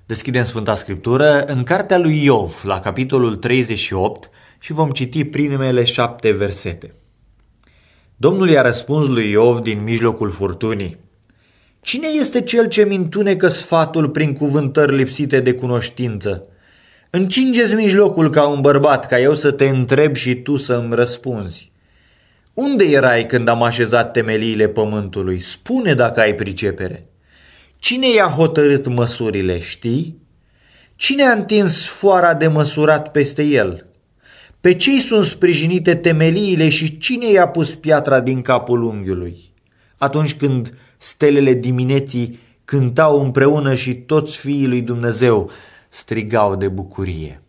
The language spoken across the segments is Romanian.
Deschidem Sfânta Scriptură în cartea lui Iov, la capitolul 38 și vom citi primele 7 versete. Domnul i-a răspuns lui Iov din mijlocul furtunii: Cine este cel ce-mi întunecă sfatul prin cuvântări lipsite de cunoștință? Încinge-ți mijlocul ca un bărbat, ca eu să te întreb și tu să-mi răspunzi. Unde erai când am așezat temeliile pământului? Spune dacă ai pricepere. Cine i-a hotărât măsurile, știi? Cine a întins foara de măsurat peste el? Pe cei sunt sprijinite temeliile și cine i-a pus piatra din capul unghiului? Atunci când stelele dimineții cântau împreună și toți fiii lui Dumnezeu strigau de bucurie.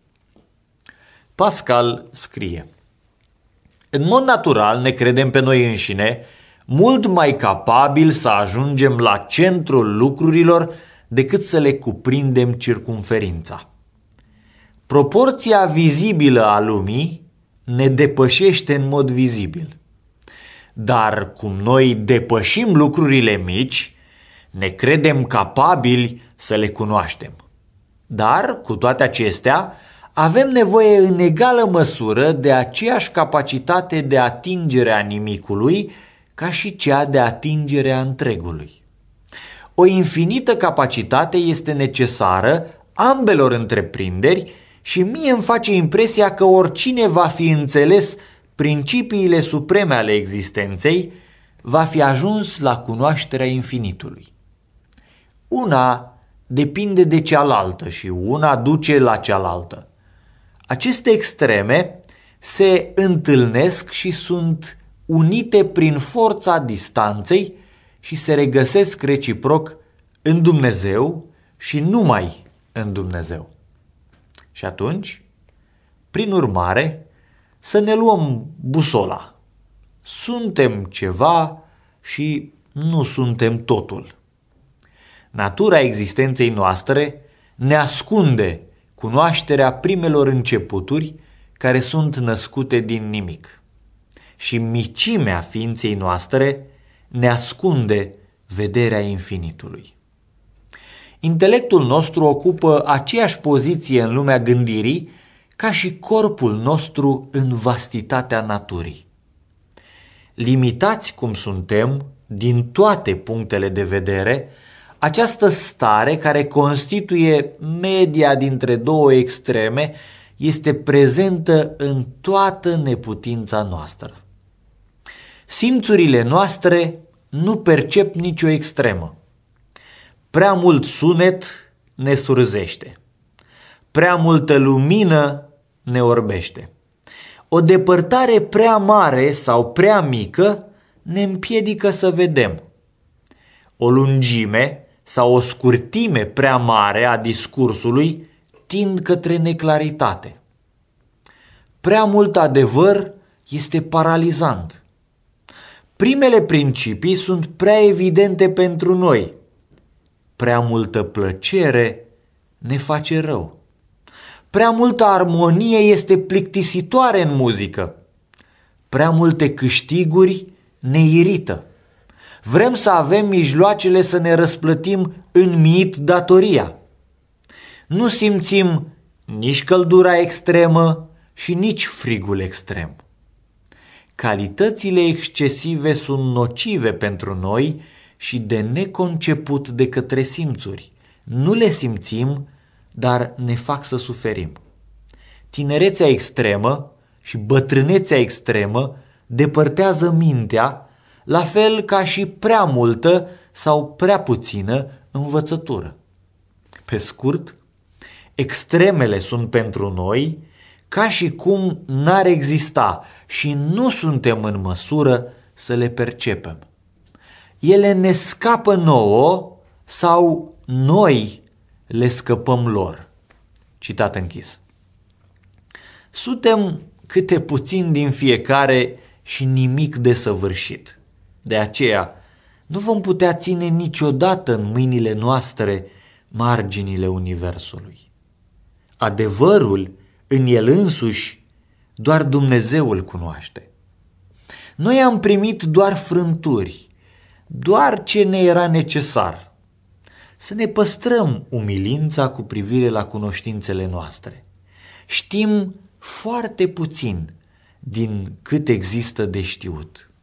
Pascal scrie: În mod natural ne credem pe noi înșine mult mai capabili să ajungem la centrul lucrurilor decât să le cuprindem circumferința. Proporția vizibilă a lumii ne depășește în mod vizibil. Dar cum noi depășim lucrurile mici, ne credem capabili să le cunoaștem. Dar, cu toate acestea, avem nevoie în egală măsură de aceeași capacitate de atingere a nimicului ca și cea de atingere a întregului. O infinită capacitate este necesară ambelor întreprinderi și mie îmi face impresia că oricine va fi înțeles principiile supreme ale existenței va fi ajuns la cunoașterea infinitului. Una depinde de cealaltă și una duce la cealaltă. Aceste extreme se întâlnesc și sunt unite prin forța distanței și se regăsesc reciproc în Dumnezeu și numai în Dumnezeu. Și atunci, prin urmare, să ne luăm busola. Suntem ceva și nu suntem totul. Natura existenței noastre ne ascunde cunoașterea primelor începuturi care sunt născute din nimic. Și micimea ființei noastre ne ascunde vederea infinitului. Intelectul nostru ocupă aceeași poziție în lumea gândirii ca și corpul nostru în vastitatea naturii. Limitați cum suntem din toate punctele de vedere, această stare care constituie media dintre două extreme este prezentă în toată neputința noastră. Simțurile noastre nu percep nicio extremă. Prea mult sunet ne surzește. Prea multă lumină ne orbește. O depărtare prea mare sau prea mică ne împiedică să vedem. O lungime sau o scurtime prea mare a discursului tind către neclaritate. Prea mult adevăr este paralizant. Primele principii sunt prea evidente pentru noi. Prea multă plăcere ne face rău. Prea multă armonie este plictisitoare în muzică. Prea multe câștiguri ne irită. Vrem să avem mijloacele să ne răsplătim în mit datoria. Nu simțim nici căldura extremă și nici frigul extrem. Calitățile excesive sunt nocive pentru noi și de neconceput de către simțuri. Nu le simțim, dar ne fac să suferim. Tinerețea extremă și bătrânețea extremă depărtează mintea, la fel ca și prea multă sau prea puțină învățătură. Pe scurt, extremele sunt pentru noi ca și cum n-ar exista și nu suntem în măsură să le percepem. Ele ne scapă nouă sau noi le scăpăm lor. Citat închis. Suntem câte puțin din fiecare și nimic desăvârșit. De aceea, nu vom putea ține niciodată în mâinile noastre marginile universului. Adevărul în el însuși doar Dumnezeu îl cunoaște. Noi am primit doar frânturi, doar ce ne era necesar. să ne păstrăm umilința cu privire la cunoștințele noastre. Știm foarte puțin din cât există de știut.